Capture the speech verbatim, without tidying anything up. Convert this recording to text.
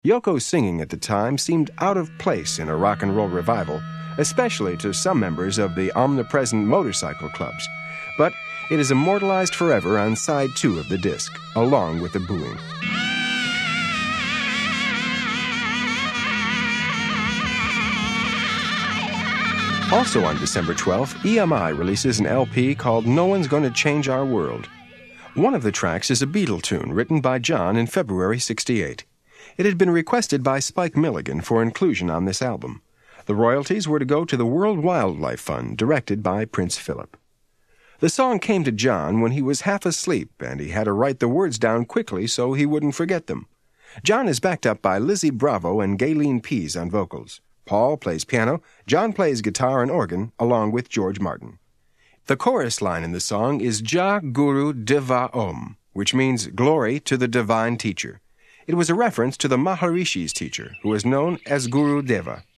Yoko's singing at the time seemed out of place in a rock and roll revival, especially to some members of the omnipresent motorcycle clubs. But it is immortalized forever on side two of the disc, along with the booing. Also on December twelfth, E M I releases an L P called No One's Gonna Change Our World. One of the tracks is a Beatle tune written by John in February sixty-eight. It had been requested by Spike Milligan for inclusion on this album. The royalties were to go to the World Wildlife Fund, directed by Prince Philip. The song came to John when he was half asleep, and he had to write the words down quickly so he wouldn't forget them. John is backed up by Lizzie Bravo and Gayleen Pease on vocals. Paul plays piano, John plays guitar and organ, along with George Martin. The chorus line in the song is Ja Guru Deva Om, which means glory to the divine teacher. It was a reference to the Maharishi's teacher, who was known as Guru Deva.